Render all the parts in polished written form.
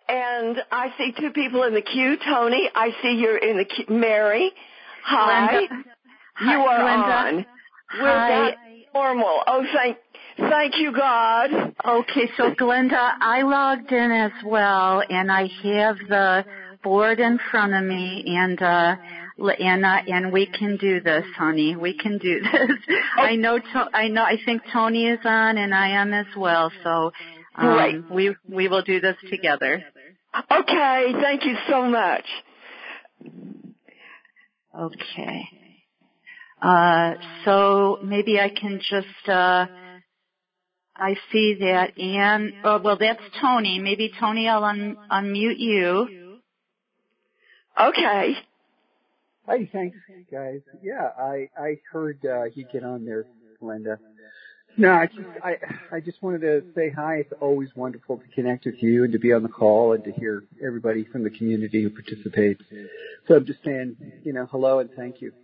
And I see two people in the queue. Tony, I see you're in the queue. Mary, hi. Glenda. You are Glenda. on. We're back normal. Oh, thank you, God. Okay, so Glenda, I logged in as well, and I have the board in front of me, and we can do this, honey. We can do this. Oh. I think Tony is on, and I am as well. So we will do this together. Okay, thank you so much. Okay. So maybe I can just, I see that Anne, that's Tony. Maybe Tony, I'll unmute you. Okay. Hi, thanks, guys. Yeah, I heard you get on there, Glenda. No, I just wanted to say hi. It's always wonderful to connect with you and to be on the call and to hear everybody from the community who participates. So I'm just saying, hello and thank you.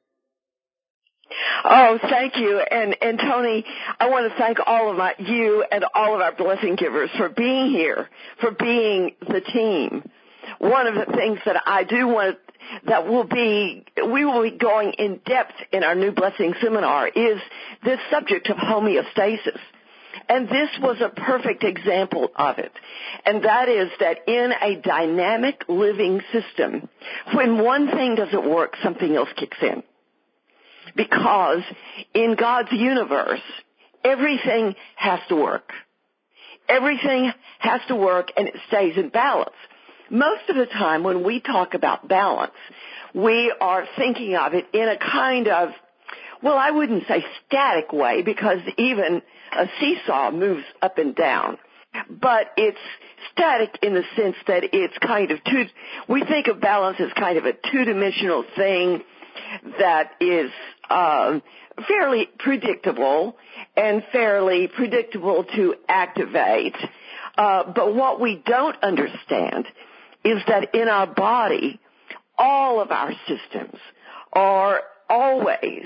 Oh, thank you. And Tony, I want to thank you and all of our blessing givers for being here, for being the team. One of the things that I do want that we will be going in depth in our new blessing seminar is this subject of homeostasis. And this was a perfect example of it. And that is that in a dynamic living system, when one thing doesn't work, something else kicks in. Because in God's universe, everything has to work. Everything has to work and it stays in balance. Most of the time when we talk about balance, we are thinking of it in a kind of, I wouldn't say static way because even a seesaw moves up and down. But it's static in the sense that it's kind of we think of balance as kind of a two-dimensional thing that is fairly predictable and fairly predictable to activate. But what we don't understand is that in our body, all of our systems are always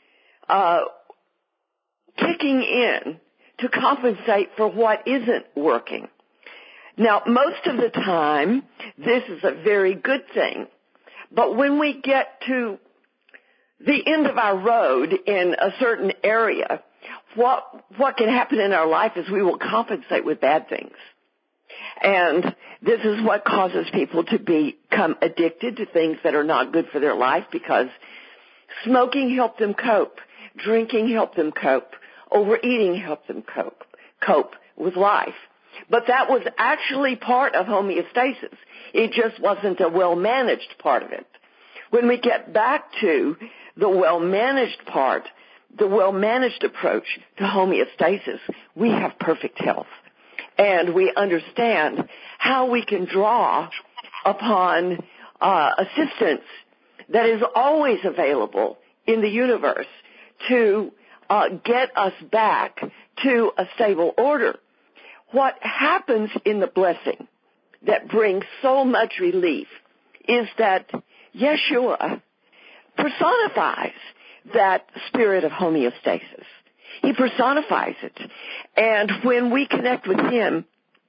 kicking in to compensate for what isn't working. Now, most of the time, this is a very good thing. But when we get to the end of our road in a certain area, what can happen in our life is we will compensate with bad things. And this is what causes people to become addicted to things that are not good for their life because smoking helped them cope, drinking helped them cope, overeating helped them cope with life. But that was actually part of homeostasis. It just wasn't a well-managed part of it. When we get back to the well-managed part, the well-managed approach to homeostasis, we have perfect health. And we understand how we can draw upon assistance that is always available in the universe to get us back to a stable order. What happens in the blessing that brings so much relief is that Yeshua personifies that spirit of homeostasis. He personifies it. And when we connect with him,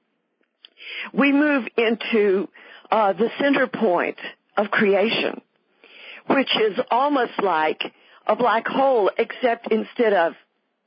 we move into the center point of creation, which is almost like a black hole, except instead of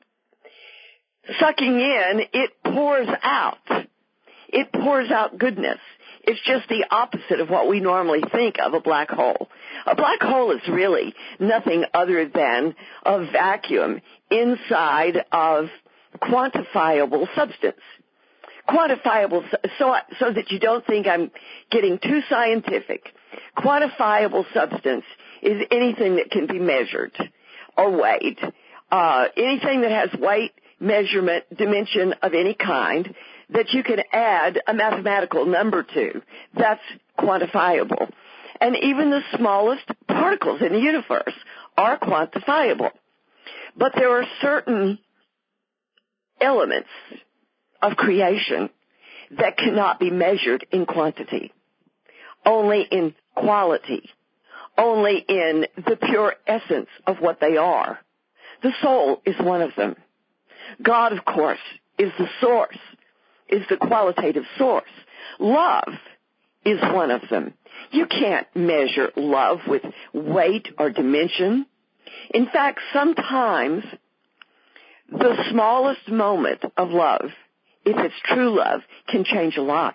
sucking in, it pours out. It pours out goodness. It's just the opposite of what we normally think of a black hole. A black hole is really nothing other than a vacuum inside of quantifiable substance. Quantifiable, so that you don't think I'm getting too scientific. Quantifiable substance is anything that can be measured or weighed. Anything that has weight, measurement, dimension of any kind that you can add a mathematical number to, that's quantifiable. And even the smallest particles in the universe are quantifiable. But there are certain elements of creation that cannot be measured in quantity, only in quality, only in the pure essence of what they are. The soul is one of them. God, of course, is the source, is the qualitative source. Love is one of them. You can't measure love with weight or dimension. In fact, sometimes the smallest moment of love, if it's true love, can change a life.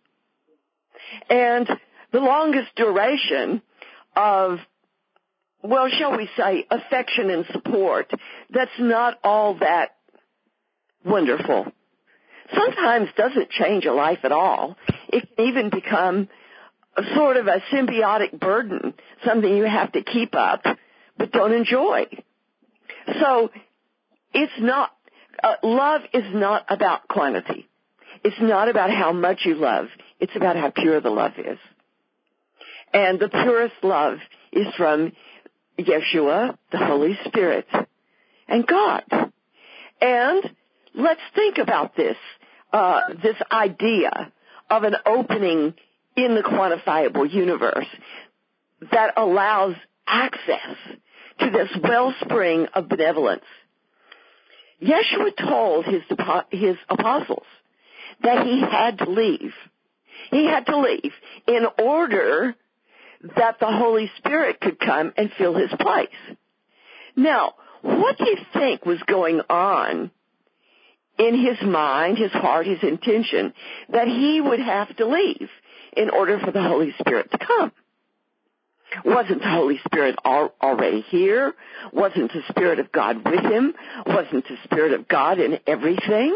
And the longest duration of, well, shall we say, affection and support, that's not all that wonderful. Sometimes doesn't change a life at all. It can even become a sort of a symbiotic burden, something you have to keep up but don't enjoy. So it's not, love is not about quantity. It's not about how much you love. It's about how pure the love is. And the purest love is from Yeshua, the Holy Spirit, and God. And let's think about this idea of an opening in the quantifiable universe that allows access to this wellspring of benevolence. Yeshua told his apostles that he had to leave. He had to leave in order that the Holy Spirit could come and fill his place. Now, what do you think was going on in his mind, his heart, his intention, that he would have to leave in order for the Holy Spirit to come? Wasn't the Holy Spirit already here? Wasn't the Spirit of God with him? Wasn't the Spirit of God in everything?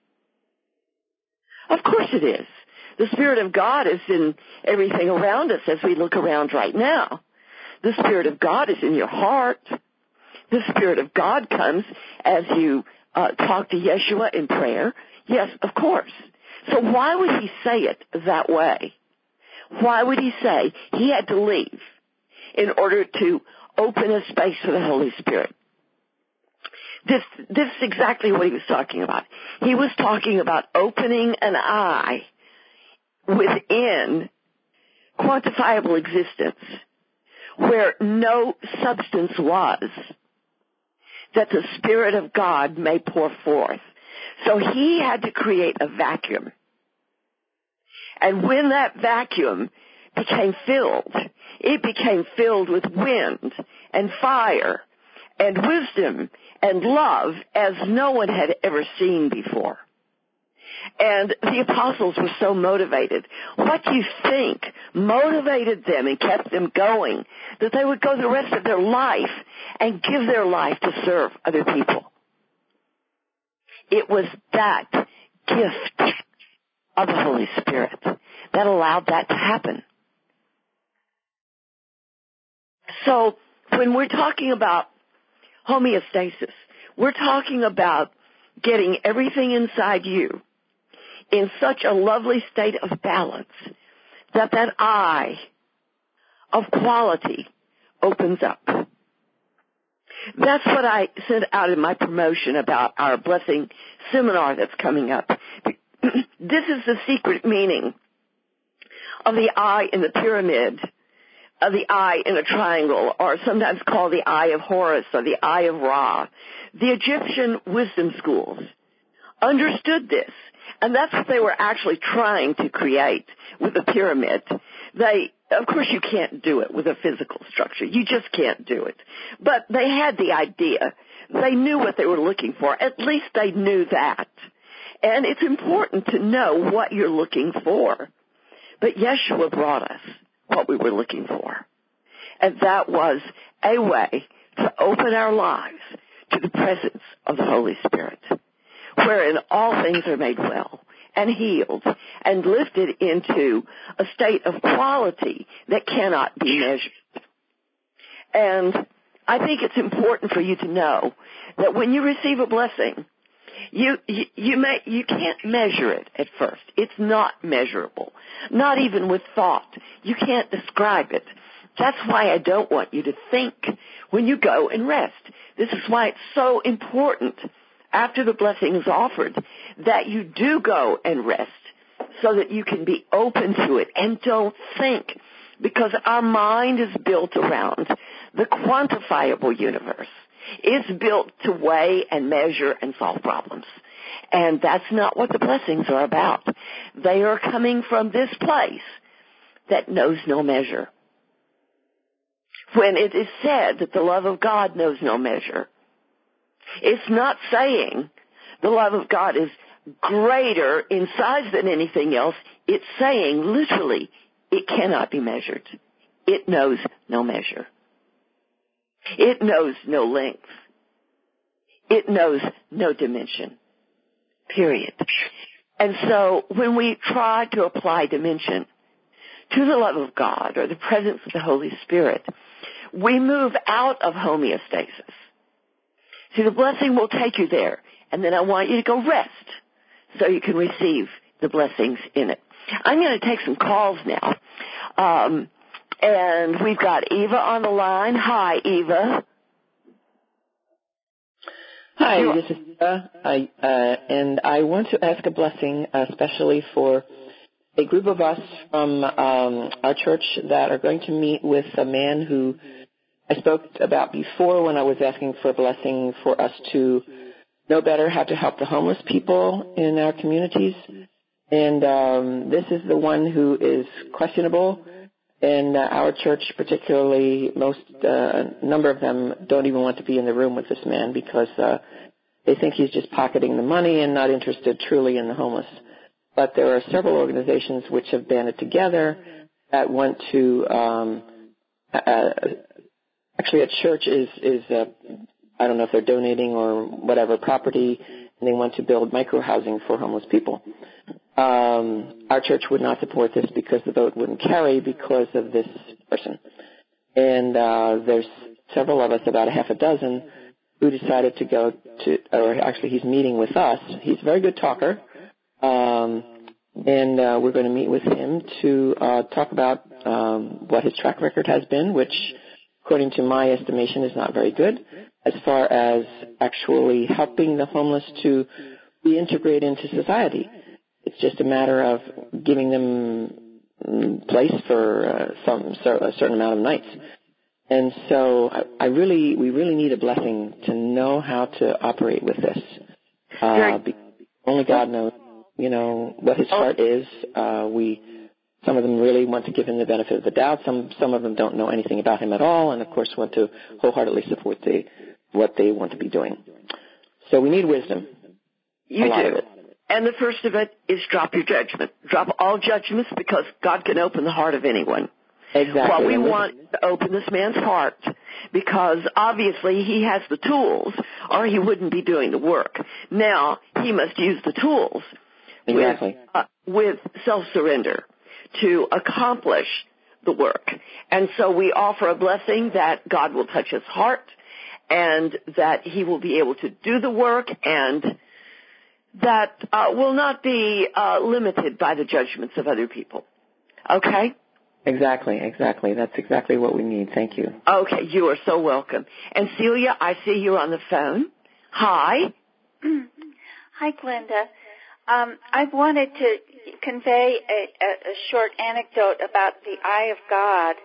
Of course it is. The Spirit of God is in everything around us as we look around right now. The Spirit of God is in your heart. The Spirit of God comes as you talk to Yeshua in prayer. Yes, of course. So why would he say it that way? Why would he say he had to leave in order to open a space for the Holy Spirit? This is exactly what he was talking about. He was talking about opening an eye within quantifiable existence where no substance was, that the Spirit of God may pour forth. So he had to create a vacuum. And when that vacuum became filled, it became filled with wind and fire and wisdom and love as no one had ever seen before. And the apostles were so motivated. What do you think motivated them and kept them going, that they would go the rest of their life and give their life to serve other people? It was that gift of the Holy Spirit that allowed that to happen. So when we're talking about homeostasis, we're talking about getting everything inside you in such a lovely state of balance that that eye of quality opens up. That's what I sent out in my promotion about our blessing seminar that's coming up. This is the secret meaning of the eye in the pyramid, of the eye in a triangle, or sometimes called the eye of Horus or the eye of Ra. The Egyptian wisdom schools understood this, and that's what they were actually trying to create with the pyramid. Of course you can't do it with a physical structure. You just can't do it. But they had the idea. They knew what they were looking for. At least they knew that. And it's important to know what you're looking for. But Yeshua brought us what we were looking for. And that was a way to open our lives to the presence of the Holy Spirit, wherein all things are made well and healed and lifted into a state of quality that cannot be measured. And I think it's important for you to know that when you receive a blessing, you can't measure it at first. It's not measurable, not even with thought. You can't describe it. That's why I don't want you to think when you go and rest. This is why it's so important after the blessing is offered that you do go and rest so that you can be open to it and don't think, because our mind is built around the quantifiable universe. It's built to weigh and measure and solve problems. And that's not what the blessings are about. They are coming from this place that knows no measure. When it is said that the love of God knows no measure, it's not saying the love of God is greater in size than anything else. It's saying, literally, it cannot be measured. It knows no measure. It knows no length. It knows no dimension. Period. And so when we try to apply dimension to the love of God or the presence of the Holy Spirit, we move out of homeostasis. See, the blessing will take you there, and then I want you to go rest so you can receive the blessings in it. I'm going to take some calls now. And we've got Eva on the line. Hi, Eva. Hi, this is Eva, and I want to ask a blessing, especially for a group of us from our church that are going to meet with a man who I spoke about before when I was asking for a blessing for us to know better how to help the homeless people in our communities. And this is the one who is questionable. And our church, particularly, number of them don't even want to be in the room with this man because they think he's just pocketing the money and not interested truly in the homeless. But there are several organizations which have banded together that want to actually a church is I don't know if they're donating or whatever property, and they want to build micro-housing for homeless people. Our church would not support this because the vote wouldn't carry because of this person. And there's several of us, about a half a dozen, who decided to go to, or actually he's meeting with us. He's a very good talker. And we're going to meet with him to talk about what his track record has been, which, according to my estimation, is not very good, as far as actually helping the homeless to reintegrate into society. It's just a matter of giving them place for a certain amount of nights. And so we really need a blessing to know how to operate with this. Only God knows, what his heart is. Some of them really want to give him the benefit of the doubt. Some of them don't know anything about him at all, and of course want to wholeheartedly support what they want to be doing. So we need wisdom. You do. And the first of it is drop your judgment. Drop all judgments because God can open the heart of anyone. Exactly. Well, we want to open this man's heart because obviously he has the tools or he wouldn't be doing the work. Now he must use the tools with self-surrender to accomplish the work. And so we offer a blessing that God will touch his heart and that he will be able to do the work and that will not be limited by the judgments of other people. Okay? Exactly. That's exactly what we need. Thank you. Okay, you are so welcome. And Celia, I see you on the phone. Hi. Hi, Glenda. I wanted to convey a short anecdote about the eye of God.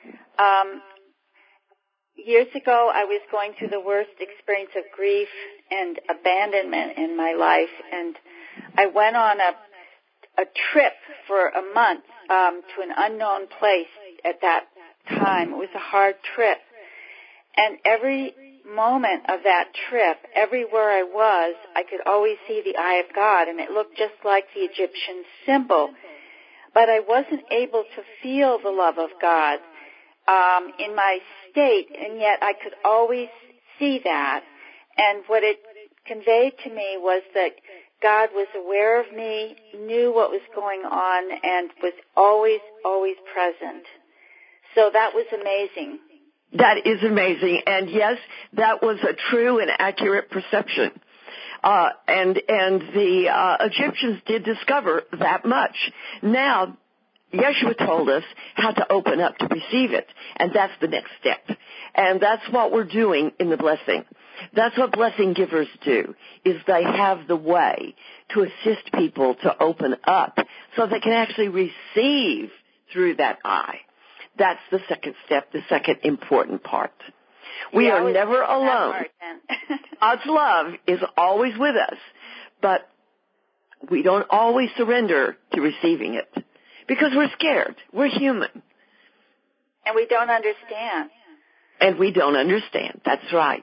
Years ago, I was going through the worst experience of grief and abandonment in my life, and I went on a trip for a month to an unknown place at that time. It was a hard trip. And every moment of that trip, everywhere I was, I could always see the eye of God, and it looked just like the Egyptian symbol. But I wasn't able to feel the love of God in my state, and yet I could always see that. And what it conveyed to me was that God was aware of me, knew what was going on, and was always, always present. So that was amazing. That is amazing. And yes, that was a true and accurate perception. And the Egyptians did discover that much. Now, Yeshua told us how to open up to receive it, and that's the next step. And that's what we're doing in the blessing. That's what blessing givers do, is they have the way to assist people to open up so they can actually receive through that eye. That's the second step, the second important part. We are never alone. God's love is always with us, but we don't always surrender to receiving it because we're scared. We're human. And we don't understand. And we don't understand. That's right.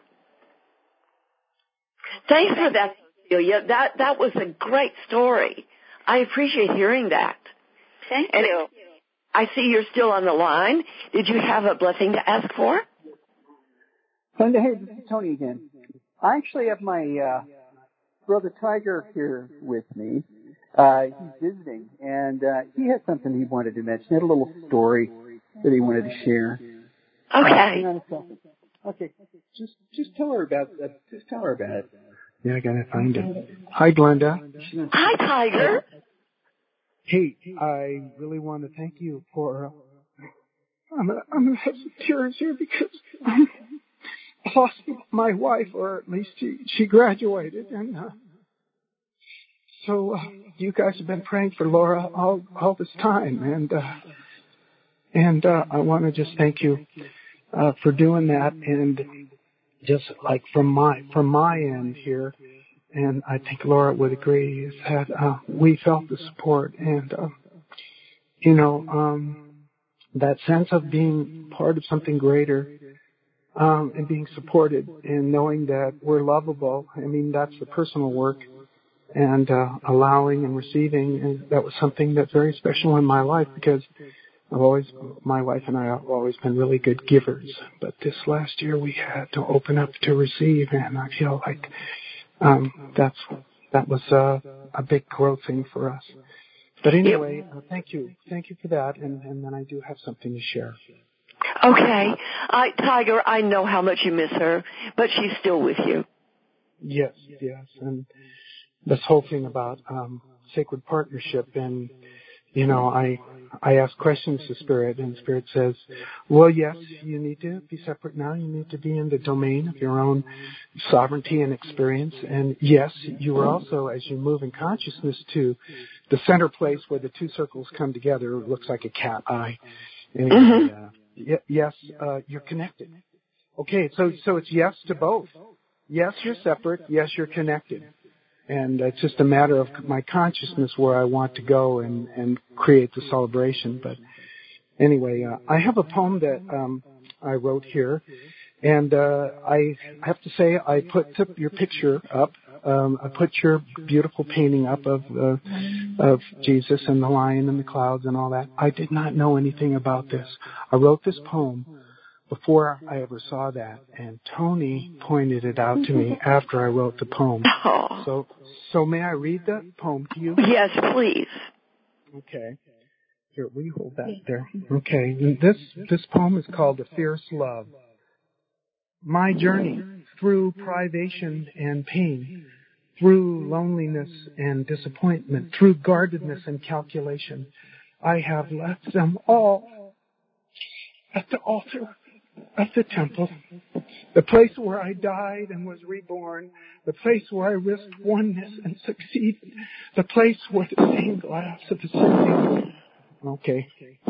Thanks for that, Cecilia. That was a great story. I appreciate hearing that. Thank and you. I see you're still on the line. Did you have a blessing to ask for? Glenda, hey, this is Tony again. I actually have my brother Tiger here with me. He's visiting, and he had something he wanted to mention. He had a little story that he wanted to share. Okay. Hang on a second. Okay, just tell her about that. Just tell her about it. Yeah, I gotta find it. Hi, Glenda. Hi, Tiger. Hey, I really want to thank you for. I'm gonna have some tears here because I lost my wife, or at least she graduated, and so you guys have been praying for Laura all this time, and I want to just thank you for doing that, and just like from my end here, and I think Laura would agree, is that we felt the support, and that sense of being part of something greater, and being supported, and knowing that we're lovable. I mean, that's the personal work, and allowing and receiving, and that was something that's very special in my life, because my wife and I have always been really good givers, but this last year we had to open up to receive, and I feel like that was a big growth thing for us. But anyway, thank you for that, and then I do have something to share. Okay. Tiger, I know how much you miss her, but she's still with you. Yes, and this whole thing about sacred partnership, and I ask questions to Spirit, and Spirit says, well, yes, you need to be separate now. You need to be in the domain of your own sovereignty and experience. And yes, you are also, as you move in consciousness to the center place where the two circles come together, it looks like a cat eye. Anyway, yes, you're connected. Okay, so it's yes to both. Yes, you're separate. Yes, you're connected. And it's just a matter of my consciousness where I want to go and create the celebration. But anyway, I have a poem that I wrote here, and I have to say I put your picture up. I put your beautiful painting up of Jesus and the lion and the clouds and all that. I did not know anything about this. I wrote this poem before I ever saw that, and Tony pointed it out to me after I wrote the poem. Oh. So may I read the poem to you? Yes, please. Okay. Here, will you hold that there? Okay. This poem is called A Fierce Love. My journey through privation and pain, through loneliness and disappointment, through guardedness and calculation, I have left them all at the altar of the temple, the place where I died and was reborn, the place where I risked oneness and succeeded, the place where the stained glass of ascending. Okay,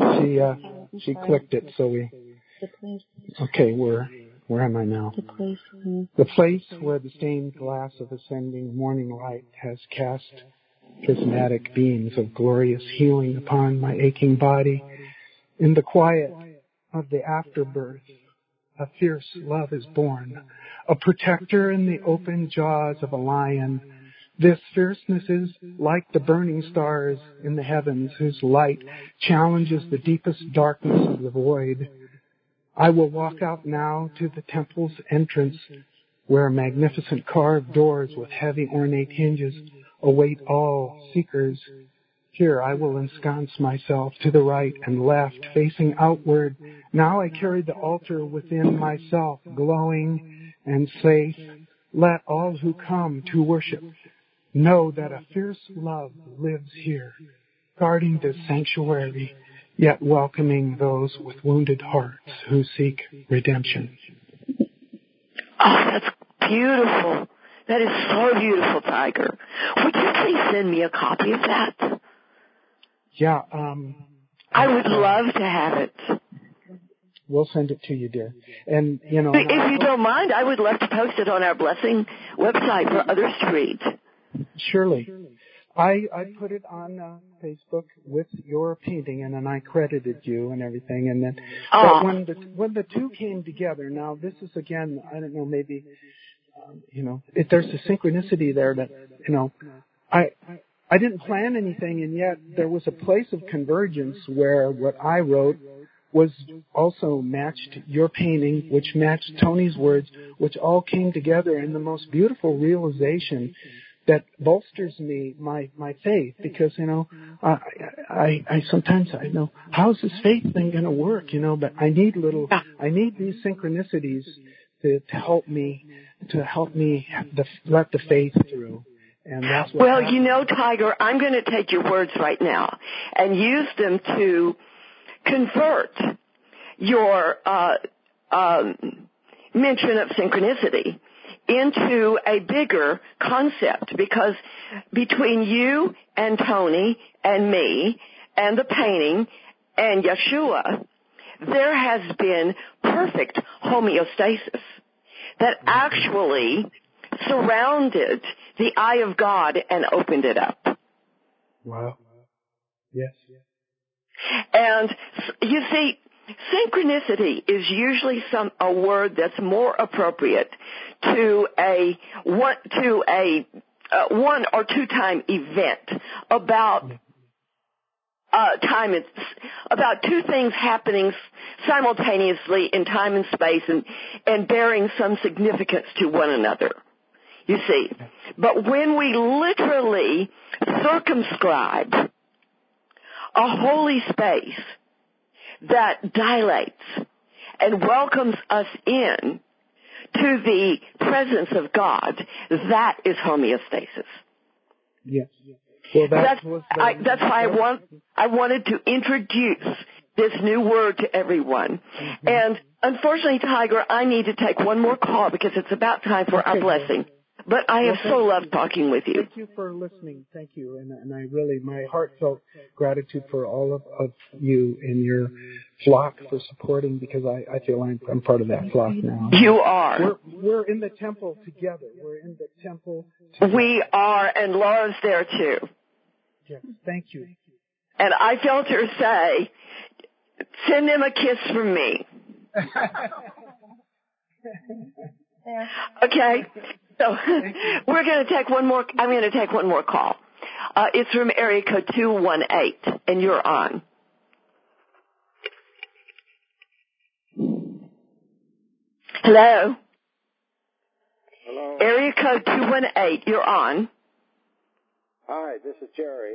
she clicked it, so we. Okay, where am I now? The place where the stained glass of ascending morning light has cast prismatic beams of glorious healing upon my aching body. In the quiet of the afterbirth, a fierce love is born, a protector in the open jaws of a lion. This fierceness is like the burning stars in the heavens, whose light challenges the deepest darkness of the void. I will walk out now to the temple's entrance, where magnificent carved doors with heavy ornate hinges await all seekers. Here I will ensconce myself to the right and left, facing outward. Now I carry the altar within myself, glowing and safe. Let all who come to worship know that a fierce love lives here, guarding this sanctuary, yet welcoming those with wounded hearts who seek redemption. Oh, that's beautiful. That is so beautiful, Tiger. Would you please send me a copy of that? Yeah, I would love to have it. We'll send it to you, dear. And, if you don't mind, I would love to post it on our Blessing website for others to read. Surely. I put it on Facebook with your painting, and then I credited you and everything. And then, but when the two came together, now this is again, I don't know, maybe, there's a synchronicity there that, I didn't plan anything, and yet there was a place of convergence where what I wrote was also matched your painting, which matched Tony's words, which all came together in the most beautiful realization that bolsters my faith, because, I sometimes know, how's this faith thing going to work, but I need these synchronicities to help me let the faith through. And that's what happened. Tiger, I'm going to take your words right now and use them to convert your mention of synchronicity into a bigger concept, because between you and Tony and me and the painting and Yeshua, there has been perfect homeostasis that actually surrounded the eye of God and opened it up. Wow. Yes. And you see, synchronicity is usually a word that's more appropriate to a one or two time event about time. It's about two things happening simultaneously in time and space and bearing some significance to one another. You see, but when we literally circumscribe a holy space that dilates and welcomes us in to the presence of God, that is homeostasis. Yes. Well, that's why I wanted to introduce this new word to everyone. Mm-hmm. And unfortunately, Tiger, I need to take one more call because it's about time for our blessing. But I have so loved talking with you. Thank you for listening. Thank you. And I really, my heartfelt gratitude for all of you and your flock for supporting, because I feel I'm part of that flock now. You are. We're in the temple together. We're in the temple together. We are, and Laura's there too. Yes, thank you. And I felt her say, send him a kiss from me. Okay. So we're going to take one more. I'm going to take one more call. It's from area code 218, and you're on. Hello. Hello. Area code 218, you're on. Hi, this is Jerry.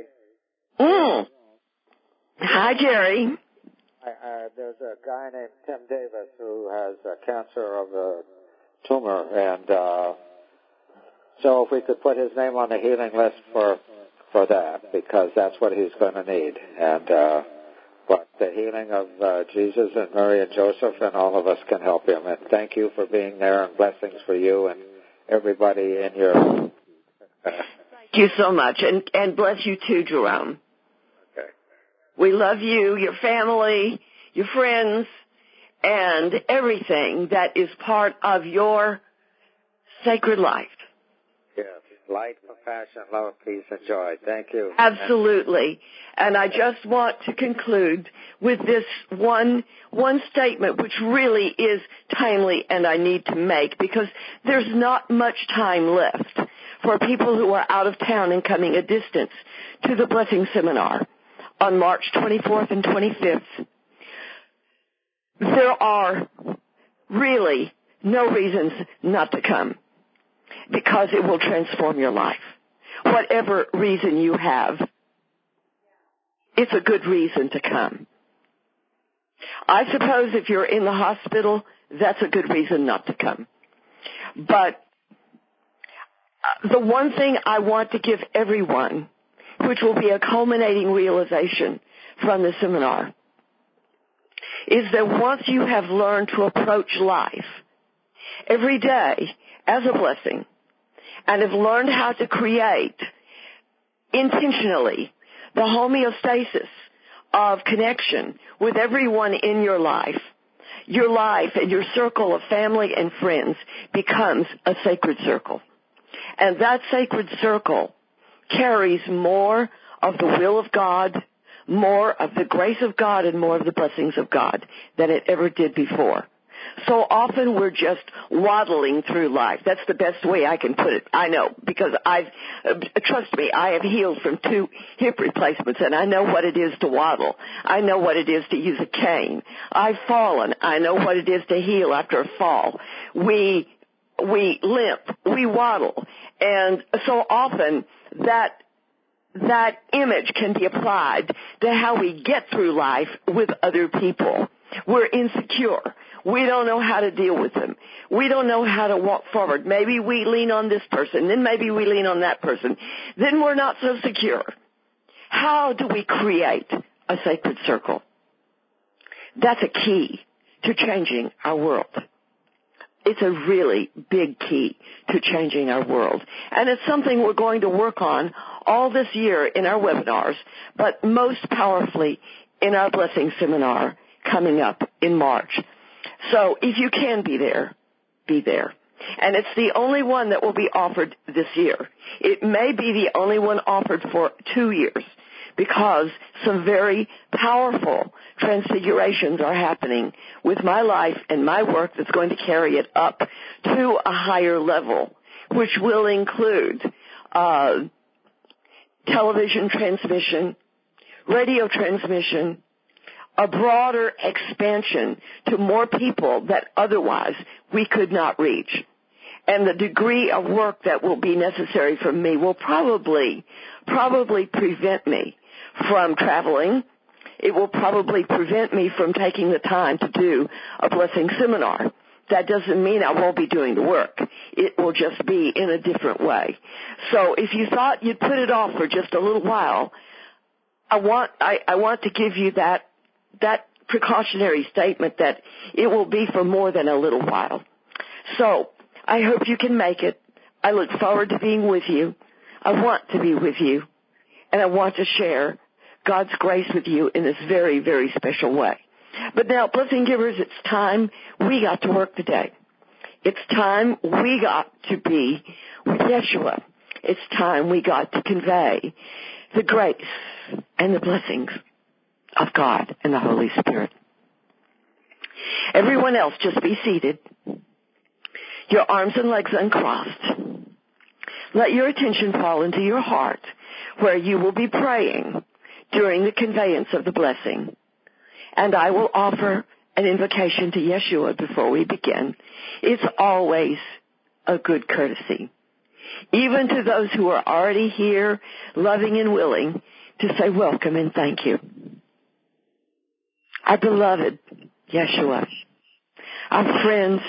Hi, Jerry. There's a guy named Tim Davis who has cancer of the tumor, and so if we could put his name on the healing list for that, because that's what he's going to need. And but the healing of Jesus and Mary and Joseph and all of us can help him. And thank you for being there, and blessings for you and everybody in your... Thank you so much, and bless you too, Jerome. Okay. We love you, your family, your friends, and everything that is part of your sacred life. Yes, light, compassion, love, peace, and joy. Thank you. Absolutely. And I just want to conclude with this one statement, which really is timely and I need to make, because there's not much time left for people who are out of town and coming a distance to the Blessing Seminar on March 24th and 25th. There are really no reasons not to come, because it will transform your life. Whatever reason you have, it's a good reason to come. I suppose if you're in the hospital, that's a good reason not to come. But the one thing I want to give everyone, which will be a culminating realization from the seminar, is that once you have learned to approach life every day as a blessing, and have learned how to create intentionally the homeostasis of connection with everyone in your life and your circle of family and friends becomes a sacred circle. And that sacred circle carries more of the will of God, more of the grace of God, and more of the blessings of God than it ever did before. So often we're just waddling through life. That's the best way I can put it. I know, because trust me, I have healed from 2 hip replacements, and I know what it is to waddle. I know what it is to use a cane. I've fallen. I know what it is to heal after a fall. We limp. We waddle. And so often that image can be applied to how we get through life with other people. We're insecure. We don't know how to deal with them. We don't know how to walk forward. Maybe we lean on this person, then maybe we lean on that person. Then we're not so secure. How do we create a sacred circle? That's a key to changing our world. It's a really big key to changing our world. And it's something we're going to work on all this year in our webinars, but most powerfully in our Blessing Seminar coming up in March. So if you can be there, be there. And it's the only one that will be offered this year. It may be the only one offered for 2 years, because some very powerful transfigurations are happening with my life and my work that's going to carry it up to a higher level, which will include television transmission, radio transmission, a broader expansion to more people that otherwise we could not reach. And the degree of work that will be necessary from me will probably prevent me from traveling. It will probably prevent me from taking the time to do a Blessing Seminar. That doesn't mean I won't be doing the work. It will just be in a different way. So if you thought you'd put it off for just a little while, I want to give you that precautionary statement that it will be for more than a little while. So I hope you can make it. I look forward to being with you. I want to be with you. And I want to share God's grace with you in this very, very special way. But now, Blessing Givers, it's time we got to work today. It's time we got to be with Yeshua. It's time we got to convey the grace and the blessings of God and the Holy Spirit. Everyone else, just be seated. Your arms and legs uncrossed. Let your attention fall into your heart, where you will be praying during the conveyance of the blessing. And I will offer an invocation to Yeshua before we begin. It's always a good courtesy, even to those who are already here, loving and willing, to say welcome and thank you. Our beloved Yeshua, our friend,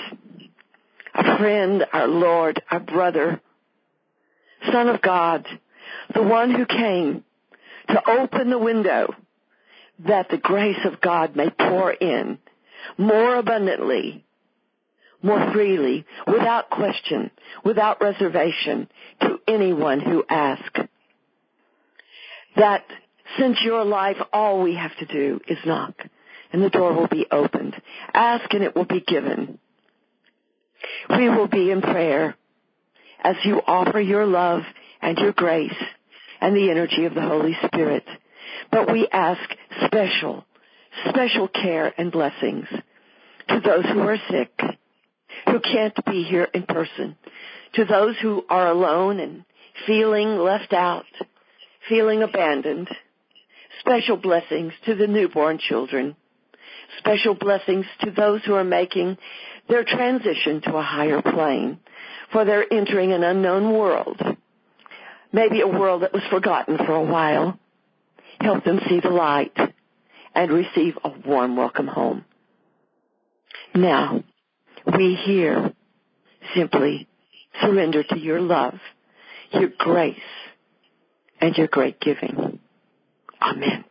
our Lord, our brother, Son of God, the one who came to open the window that the grace of God may pour in more abundantly, more freely, without question, without reservation, to anyone who asks. That since your life, all we have to do is knock, and the door will be opened. Ask and it will be given. We will be in prayer as you offer your love and your grace and the energy of the Holy Spirit. But we ask special care and blessings to those who are sick, who can't be here in person, to those who are alone and feeling left out, feeling abandoned. Special blessings to the newborn children. Special blessings to those who are making their transition to a higher plane, for they're entering an unknown world, maybe a world that was forgotten for a while. Help them see the light and receive a warm welcome home. Now, we here simply surrender to your love, your grace, and your great giving. Amen.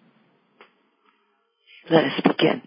Let us begin.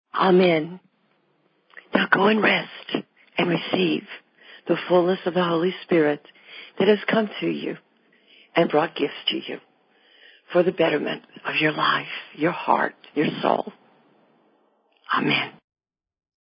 Amen. Now go and rest and receive the fullness of the Holy Spirit that has come to you and brought gifts to you for the betterment of your life, your heart, your soul. Amen.